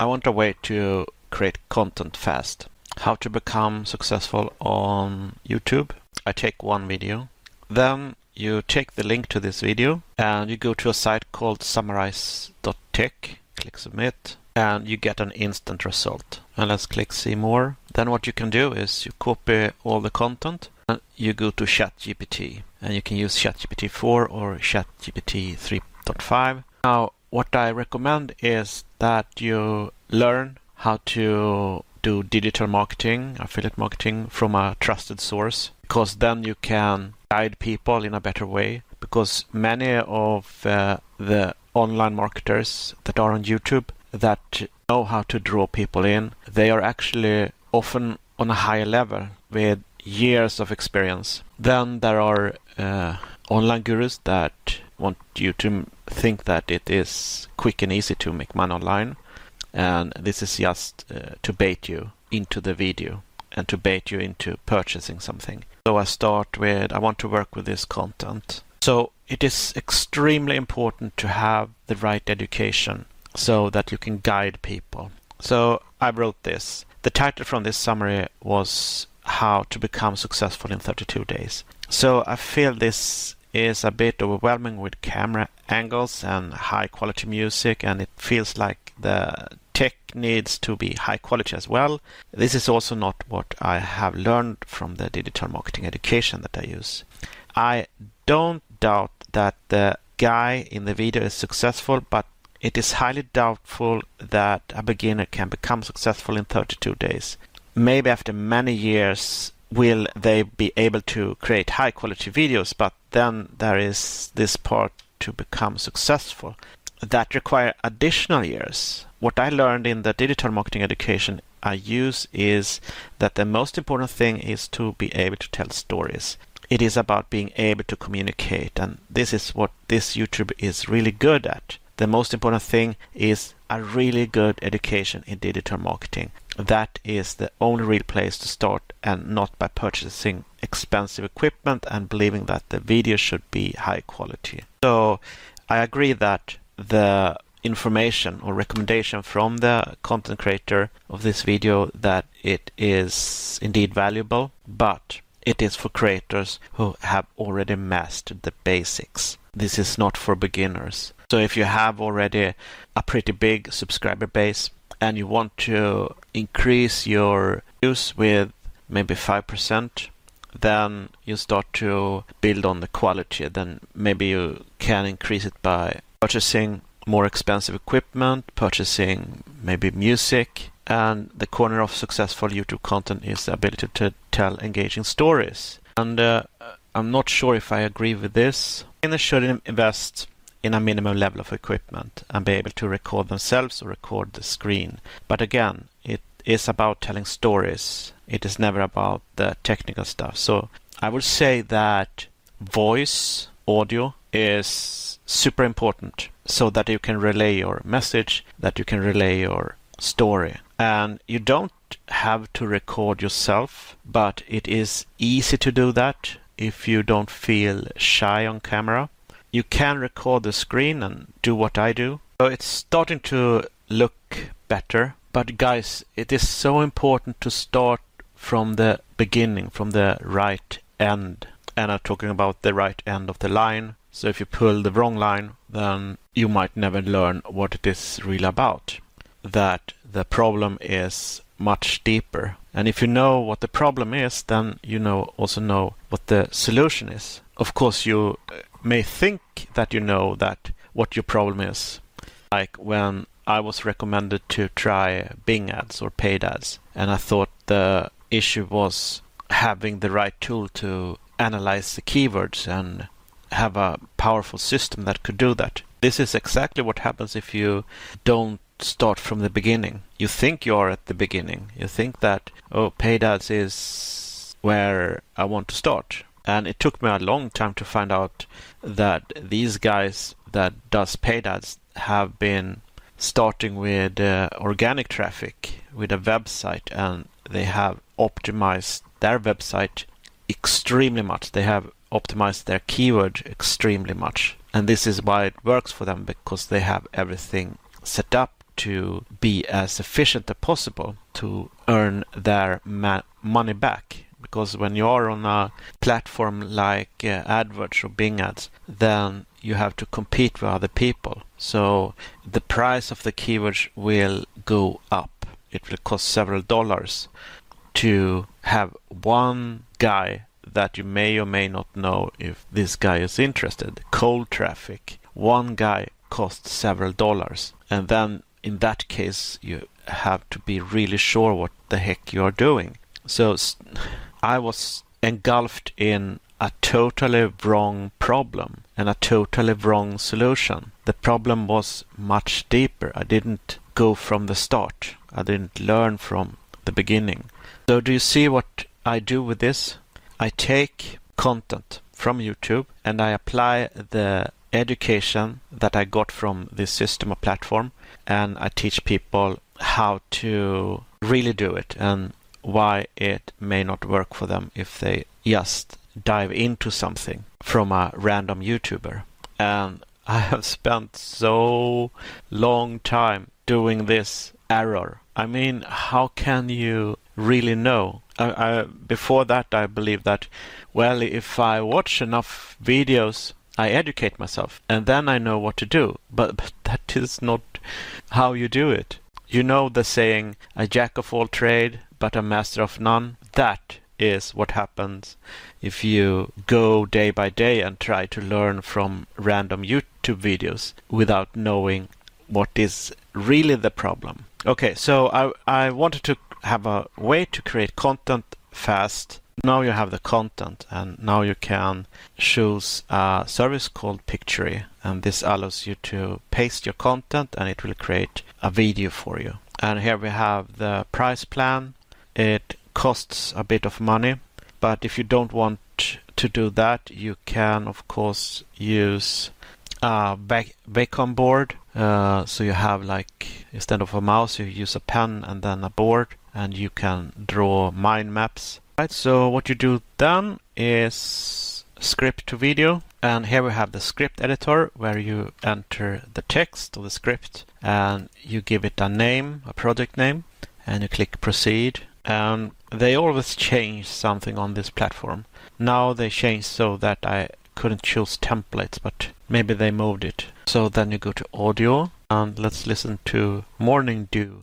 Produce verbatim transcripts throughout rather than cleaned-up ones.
I want a way to create content fast. How to become successful on YouTube. I take one video. Then you take the link to this video and you go to a site called summarize dot tech. Click submit and you get an instant result. And let's click see more. Then what you can do is you copy all the content and you go to ChatGPT. And you can use ChatGPT four or ChatGPT three point five. Now, what I recommend is that you learn how to do digital marketing, affiliate marketing from a trusted source, because then you can guide people in a better way. Because many of uh, the online marketers that are on YouTube that know how to draw people in, they are actually often on a higher level with years of experience. Then there are uh, online gurus that want you to think that it is quick and easy to make money online. And this is just uh, to bait you into the video and to bait you into purchasing something. So I start with, I want to work with this content. So it is extremely important to have the right education so that you can guide people. So I wrote this. The title from this summary was How to Become Successful in thirty-two days. So I feel this is a bit overwhelming with camera angles and high quality music, and it feels like the tech needs to be high quality as well. This is also not what I have learned from the digital marketing education that I use. I don't doubt that the guy in the video is successful, but it is highly doubtful that a beginner can become successful in thirty-two days. Maybe after many years will they be able to create high quality videos, but then there is this part to become successful that require additional years. What I learned in the digital marketing education I use is that the most important thing is to be able to tell stories. It is about being able to communicate, and this is what this YouTuber is really good at. The most important thing is a really good education in digital marketing. That is the only real place to start, and not by purchasing expensive equipment and believing that the video should be high quality. So I agree that the information or recommendation from the content creator of this video that it is indeed valuable, but it is for creators who have already mastered the basics. This is not for beginners. So if you have already a pretty big subscriber base and you want to increase your views with maybe five percent, then you start to build on the quality. Then maybe you can increase it by purchasing more expensive equipment, purchasing maybe music. And the corner of successful YouTube content is the ability to tell engaging stories. And uh, I'm not sure if I agree with this. Beginners should invest in a minimum level of equipment and be able to record themselves or record the screen. But again, it is about telling stories. It is never about the technical stuff. So I would say that voice, audio is super important so that you can relay your message, that you can relay your story. And you don't have to record yourself, but it is easy to do that if you don't feel shy on camera. You can record the screen and do what I do. So it's starting to look better. But guys, it is so important to start from the beginning, from the right end. And I'm talking about the right end of the line. So if you pull the wrong line, then you might never learn what it is really about. That the problem is much deeper. And if you know what the problem is, then you know also know what the solution is. Of course, you may think that you know that what your problem is. Like when I was recommended to try Bing ads or paid ads, and I thought the issue was having the right tool to analyze the keywords and have a powerful system that could do that. This is exactly what happens if you don't start from the beginning. You think you are at the beginning. You think that, oh, paid ads is where I want to start. And it took me a long time to find out that these guys that does paid ads have been starting with uh, organic traffic, with a website, and they have optimized their website extremely much. They have optimized their keyword extremely much. And this is why it works for them, because they have everything set up to be as efficient as possible to earn their ma- money back. Because when you are on a platform like uh, AdWords or Bing Ads, then you have to compete with other people. So the price of the keywords will go up. It will cost several dollars to have one guy that you may or may not know if this guy is interested. Cold traffic. One guy costs several dollars. And then in that case, you have to be really sure what the heck you are doing. So I was engulfed in a totally wrong problem and a totally wrong solution. The problem was much deeper. I didn't go from the start. I didn't learn from the beginning. So do you see what I do with this? I take content from YouTube and I apply the education that I got from this system or platform, and I teach people how to really do it and why it may not work for them if they just dive into something from a random YouTuber. And I have spent so long time doing this error. I mean, how can you really know? I, I, before that, I believed that, well, if I watch enough videos, I educate myself, and then I know what to do. But, but that is not how you do it. You know the saying, a jack of all trade, but a master of none? That is what happens if you go day by day and try to learn from random YouTube videos without knowing what is really the problem. Okay, so I, I wanted to have a way to create content fast. Now you have the content, and now you can choose a service called Pictory, and this allows you to paste your content and it will create a video for you. And here we have the price plan. It costs a bit of money, but if you don't want to do that, you can of course use a Wacom board. Uh, so you have, like, instead of a mouse, you use a pen and then a board, and you can draw mind maps. Right, so what you do then is script to video, and here we have the script editor where you enter the text of the script and you give it a name, a project name, and you click proceed. And they always change something on this platform. Now they changed so that I couldn't choose templates, but maybe they moved it. So then you go to audio and let's listen to Morning Dew.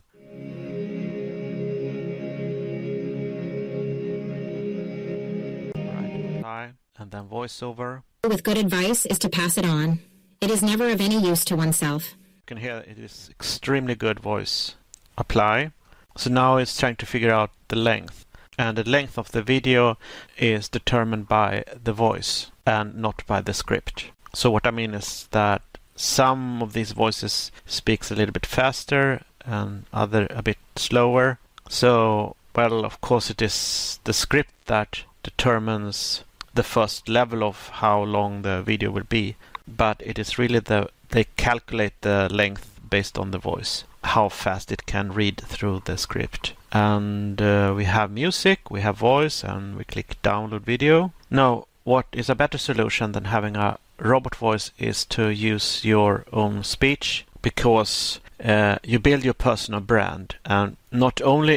Right, apply, and then voiceover. With good advice is to pass it on. It is never of any use to oneself. You can hear it is extremely good voice. Apply. So now it's trying to figure out the length. And the length of the video is determined by the voice and not by the script. So what I mean is that some of these voices speaks a little bit faster and other a bit slower. So, well, of course it is the script that determines the first level of how long the video will be. But it is really the, they calculate the length based on the voice, how fast it can read through the script. And uh, we have music, we have voice, and we click download video. Now, what is a better solution than having a robot voice is to use your own speech, because uh, you build your personal brand, and not only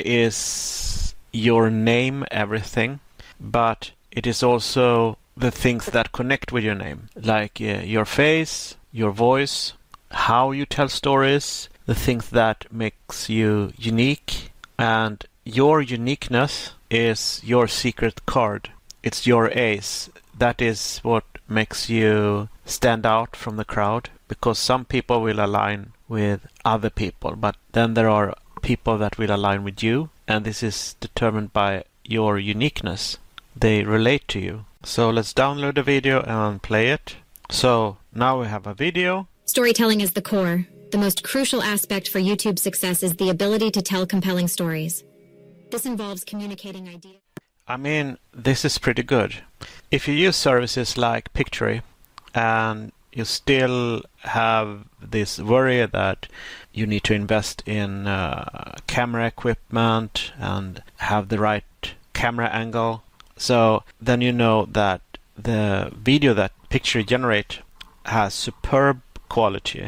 is your name everything, but it is also the things that connect with your name, like uh, your face, your voice, how you tell stories, the things that makes you unique. And your uniqueness is your secret card. It's your ace. That is what makes you stand out from the crowd, because some people will align with other people, but then there are people that will align with you, and this is determined by your uniqueness. They relate to you. So let's download the video and play it. So now we have a video. Storytelling is the core. The most crucial aspect for YouTube success is the ability to tell compelling stories. This involves communicating ideas. I mean, this is pretty good. If you use services like Pictory and you still have this worry that you need to invest in uh, camera equipment and have the right camera angle, so then you know that the video that Pictory generate has superb quality.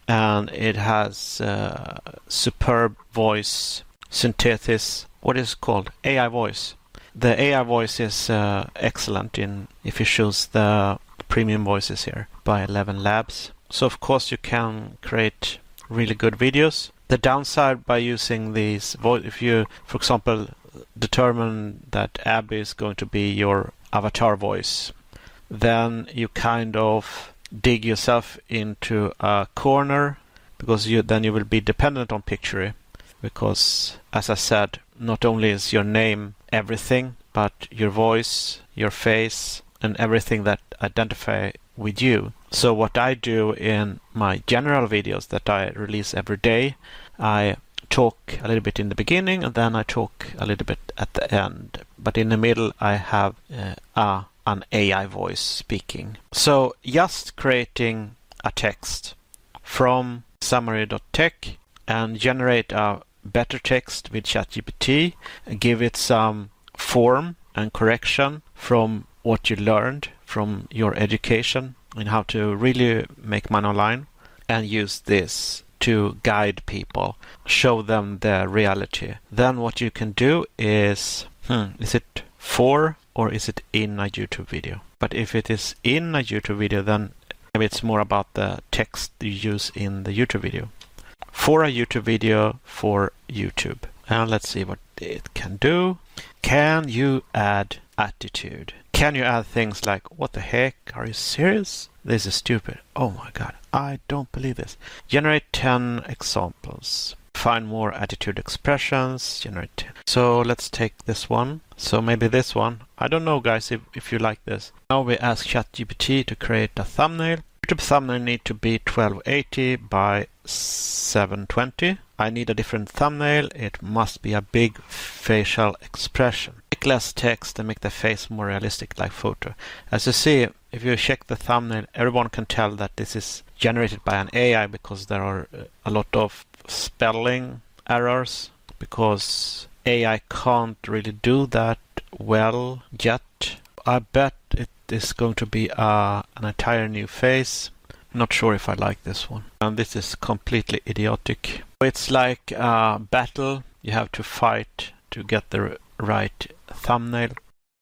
and it has uh, superb voice synthesis. What is it called? A I voice. The A I voice is uh, excellent in if you choose the premium voices here by Eleven Labs. So of course you can create really good videos. The downside by using these voice, if you, for example, determine that Abby is going to be your avatar voice, then you kind of dig yourself into a corner, because you then you will be dependent on Pictory, because as I said, not only is your name everything, but your voice, your face, and everything that identify with you. So what I do in my general videos that I release every day, I talk a little bit in the beginning and then I talk a little bit at the end. But in the middle I have uh, a, an A I voice speaking. So just creating a text from summary dot tech and generate a better text with ChatGPT, give it some form and correction from what you learned from your education and how to really make money online, and use this to guide people, show them the reality. Then what you can do is, hmm, is it for or is it in a YouTube video? But if it is in a YouTube video, then maybe it's more about the text you use in the YouTube video. For a YouTube video for YouTube. And let's see what it can do. Can you add attitude? Can you add things like, what the heck? Are you serious? This is stupid. Oh my god, I don't believe this. Generate ten examples. Find more attitude expressions. Generate ten. So let's take this one. So maybe this one. I don't know, guys, if, if you like this. Now we ask ChatGPT to create a thumbnail. YouTube thumbnail need to be twelve eighty by seven twenty. I need a different thumbnail. It must be a big facial expression. Make less text and make the face more realistic like photo. As you see, if you check the thumbnail, everyone can tell that this is generated by an A I because there are a lot of spelling errors, because A I can't really do that well yet. I bet it is going to be uh, an entire new face. Not sure if I like this one. And this is completely idiotic. It's like a battle. You have to fight to get the right thumbnail.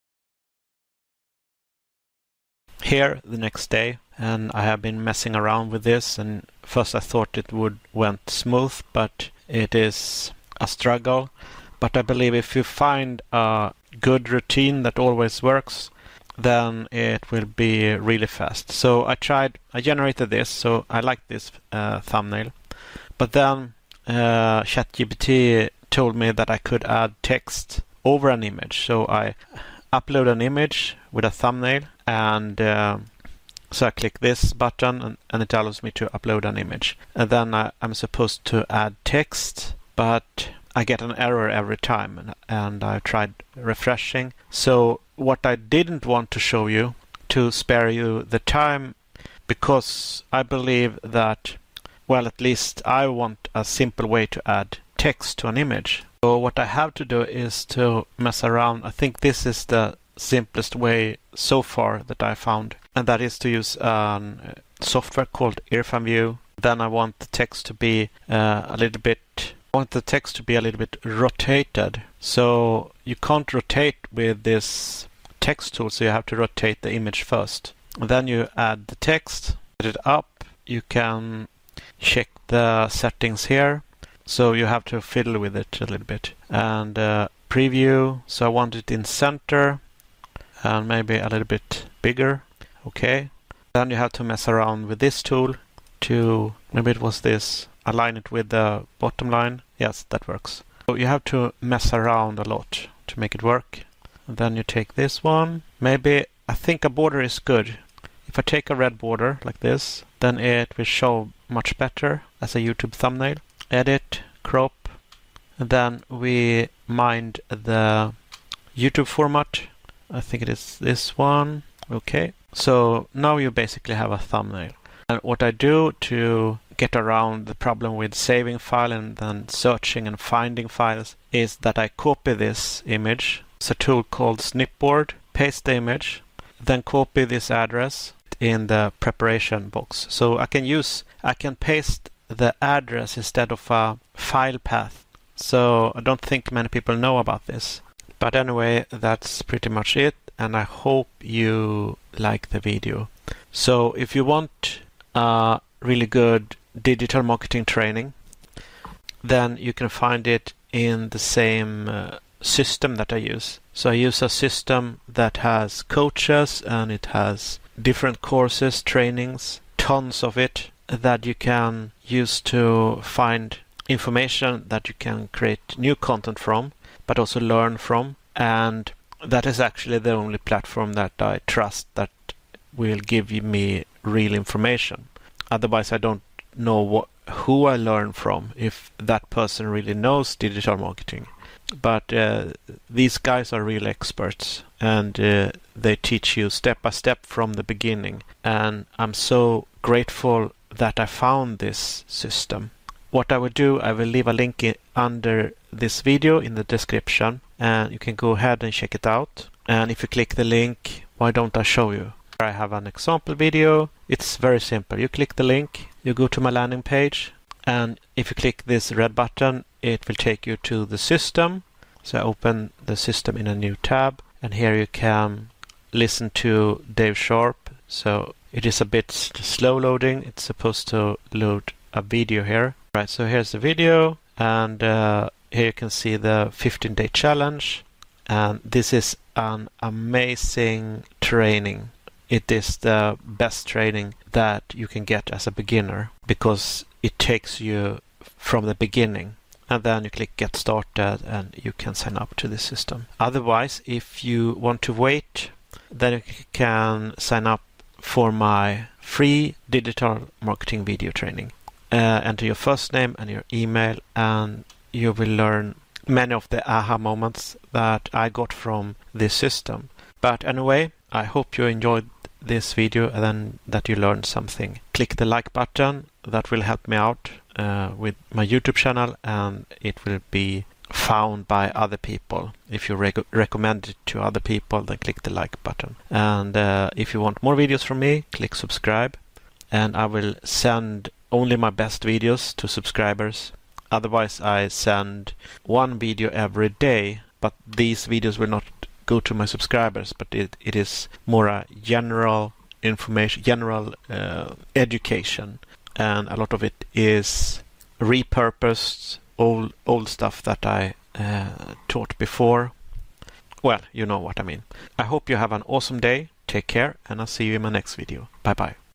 Here the next day, and I have been messing around with this, and first I thought it would went smooth, but it is a struggle. But I believe if you find a good routine that always works, then it will be really fast. So I tried, I generated this, so I like this uh, thumbnail. But then uh, ChatGPT told me that I could add text over an image. So I upload an image with a thumbnail, and uh, so I click this button and, and it allows me to upload an image. And then I, I'm supposed to add text, but I get an error every time, and, and I tried refreshing. So what I didn't want to show you, to spare you the time, because I believe that, well, at least I want a simple way to add text to an image. So what I have to do is to mess around. I think this is the simplest way so far that I found, and that is to use a software called IrfanView. Then I want the text to be uh, a little bit I want the text to be a little bit rotated. So you can't rotate with this text tool, so you have to rotate the image first. And then you add the text, set it up. You can check the settings here. So you have to fiddle with it a little bit. And uh, preview, so I want it in center and maybe a little bit bigger. Okay. Then you have to mess around with this tool to, maybe it was this, align it with the bottom line. Yes, that works. So you have to mess around a lot to make it work. And then you take this one. Maybe, I think a border is good. If I take a red border like this, then it will show much better as a YouTube thumbnail. Edit, crop, and then we mind the YouTube format. I think it is this one. Okay. So now you basically have a thumbnail. And what I do to get around the problem with saving file and then searching and finding files is that I copy this image. It's a tool called Snipboard. Paste the image, then copy this address in the preparation box. So I can use, I can paste the address instead of a file path. So I don't think many people know about this. But anyway, that's pretty much it, and I hope you like the video. So if you want a really good digital marketing training, then you can find it in the same uh, system that I use. So I use a system that has coaches and it has different courses, trainings, tons of it that you can use to find information that you can create new content from, but also learn from. And that is actually the only platform that I trust that will give me real information. Otherwise, I don't know what, who I learn from, if that person really knows digital marketing. But uh, these guys are real experts, and uh, they teach you step by step from the beginning. And I'm so grateful that I found this system. What I will do, I will leave a link in, under this video in the description, and you can go ahead and check it out. And if you click the link, why don't I show you? I have an example video. It's very simple. You click the link, you go to my landing page, and if you click this red button, it will take you to the system. So I open the system in a new tab, and here you can listen to Dave Sharp. So it is a bit slow loading. It's supposed to load a video here. Right, so here's the video, and uh, here you can see the fifteen day challenge. And this is an amazing training. It is the best training that you can get as a beginner, because it takes you from the beginning, and then you click get started and you can sign up to the system. Otherwise, if you want to wait, then you can sign up for my free digital marketing video training. Uh, enter your first name and your email, and you will learn many of the aha moments that I got from this system. But anyway, I hope you enjoyed this video and then that you learned something. Click the like button. That will help me out uh, with my YouTube channel, and it will be found by other people. If you rec- recommend it to other people, then click the like button. And uh, if you want more videos from me, click subscribe, and I will send only my best videos to subscribers. Otherwise, I send one video every day, but these videos will not go to my subscribers, but it, it is more a general information, general uh, education, and a lot of it is repurposed old old stuff that I uh, taught before. Well, you know what I mean. I hope you have an awesome day. Take care, and I'll see you in my next video. Bye bye.